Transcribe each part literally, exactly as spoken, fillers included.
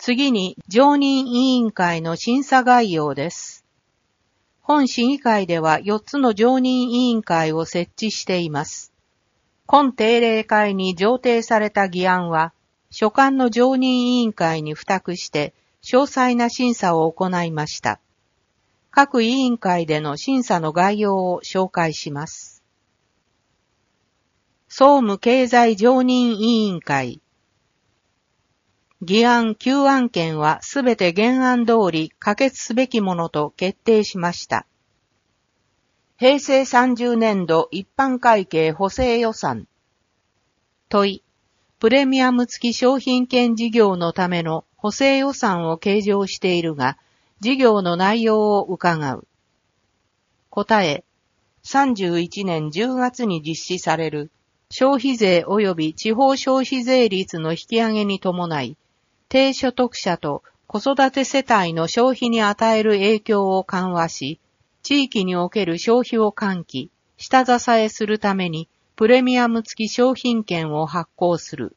次に、常任委員会の審査概要です。本市議会ではよっつの常任委員会を設置しています。今定例会に上呈された議案は、所管の常任委員会に付託して、詳細な審査を行いました。各委員会での審査の概要を紹介します。総務経済常任委員会。議案きゅう案件はすべて原案通り可決すべきものと決定しました。平成さんじゅうねんど一般会計補正予算。問い、プレミアム付き商品券事業のための補正予算を計上しているが、事業の内容を伺う。答え、さんじゅういちねんじゅうがつに実施される消費税及び地方消費税率の引き上げに伴い、低所得者と子育て世帯の消費に与える影響を緩和し、地域における消費を喚起、下支えするためにプレミアム付き商品券を発行する。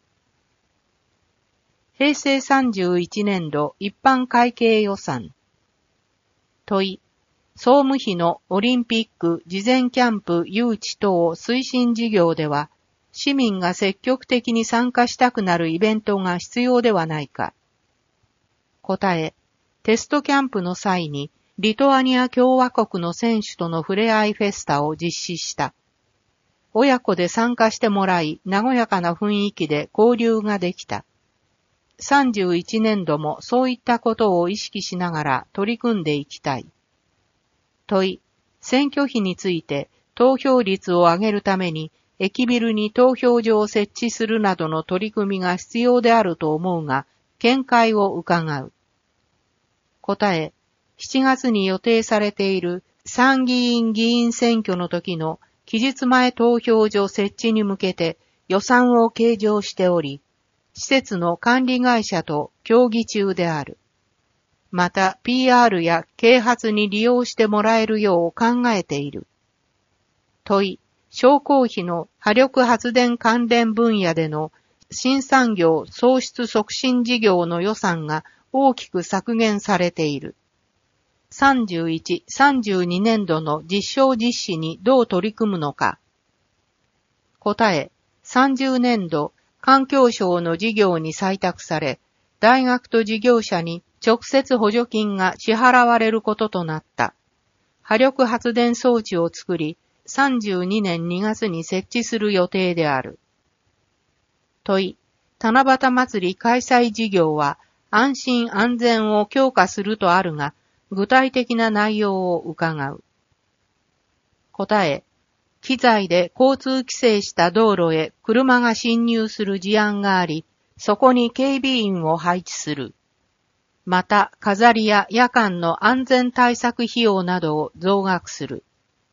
平成さんじゅういちねんど一般会計予算。問い、総務費のオリンピック事前キャンプ誘致等推進事業では、市民が積極的に参加したくなるイベントが必要ではないか。答え、テストキャンプの際にリトアニア共和国の選手との触れ合いフェスタを実施した。親子で参加してもらい、和やかな雰囲気で交流ができた。さんじゅういちねんどもそういったことを意識しながら取り組んでいきたい。問い、選挙費について投票率を上げるために駅ビルに投票所を設置するなどの取り組みが必要であると思うが、見解を伺う。答え、しちがつに予定されている参議院議員選挙の時の期日前投票所設置に向けて予算を計上しており、施設の管理会社と協議中である。また ピーアール や啓発に利用してもらえるよう考えている。問い、商工費の波力発電関連分野での新産業創出促進事業の予算が大きく削減されている。さんじゅういち、さんじゅうにねんどの実証実施にどう取り組むのか。答え、さんじゅうねんど環境省の事業に採択され、大学と事業者に直接補助金が支払われることとなった。波力発電装置を作り、さんじゅうにねんにがつに設置する予定である。問い、七夕祭り開催事業は安心安全を強化するとあるが、具体的な内容を伺う。答え、機材で交通規制した道路へ車が進入する事案があり、そこに警備員を配置する。また、飾りや夜間の安全対策費用などを増額する。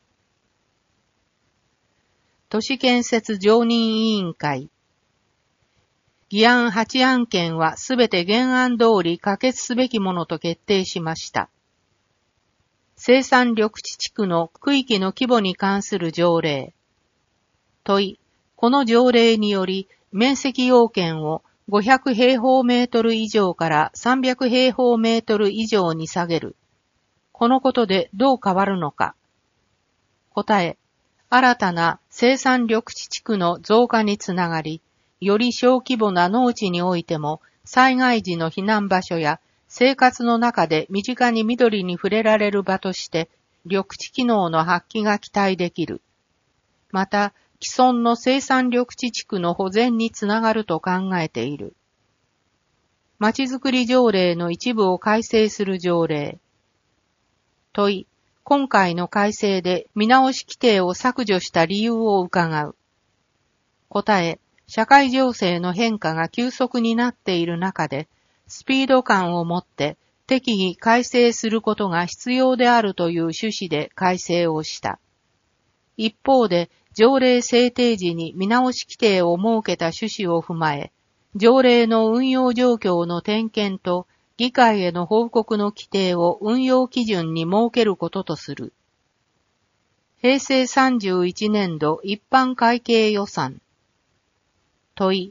都市建設常任委員会。議案はち案件はすべて原案通り可決すべきものと決定しました。生産緑地地区の区域の規模に関する条例。問い、この条例により面積要件をごひゃく平方メートル以上からさんびゃく平方メートル以上に下げる。このことでどう変わるのか。答え、新たな生産緑地地区の増加につながり、より小規模な農地においても災害時の避難場所や生活の中で身近に緑に触れられる場として緑地機能の発揮が期待できる。また、既存の生産緑地地区の保全につながると考えている。まちづくり条例の一部を改正する条例。問い、今回の改正で見直し規定を削除した理由を伺う。答え、社会情勢の変化が急速になっている中で、スピード感を持って適宜改正することが必要であるという趣旨で改正をした。一方で、条例制定時に見直し規定を設けた趣旨を踏まえ、条例の運用状況の点検と議会への報告の規定を運用基準に設けることとする。平成さんじゅういちねんど一般会計予算。問い、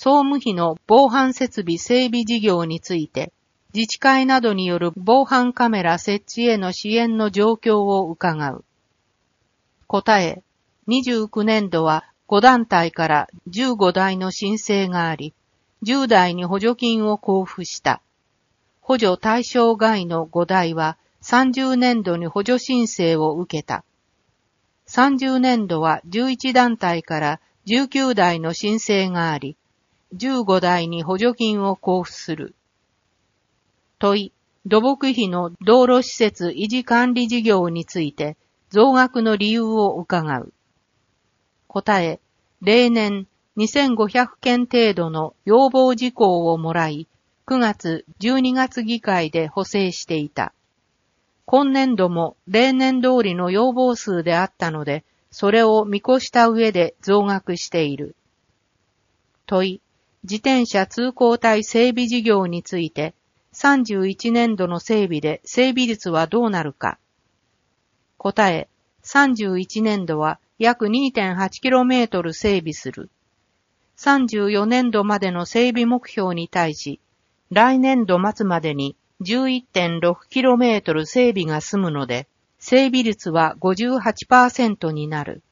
総務費の防犯設備整備事業について、自治会などによる防犯カメラ設置への支援の状況を伺う。答え、にじゅうきゅうねんどはご団体からじゅうごだいの申請があり、じゅうだいに補助金を交付した。補助対象外のごだいはさんじゅうねんどに補助申請を受けた。さんじゅうねんどはじゅういちだんたいからじゅうきゅうだいの申請があり、じゅうごだいに補助金を交付する。問い、土木費の道路施設維持管理事業について増額の理由を伺う。答え、例年にせんごひゃくけん程度の要望事項をもらい、くがつ、じゅうにがつ議会で補正していた。今年度も例年通りの要望数であったので、それを見越した上で増額している。問い、自転車通行帯整備事業について、さんじゅういちねんどの整備で整備率はどうなるか。答え、さんじゅういちねんどは約 にてんはちキロメートル 整備する。さんじゅうよねんどまでの整備目標に対し、来年度末までに じゅういってんろくキロメートル 整備が済むので、整備率は ごじゅうはちパーセント になる。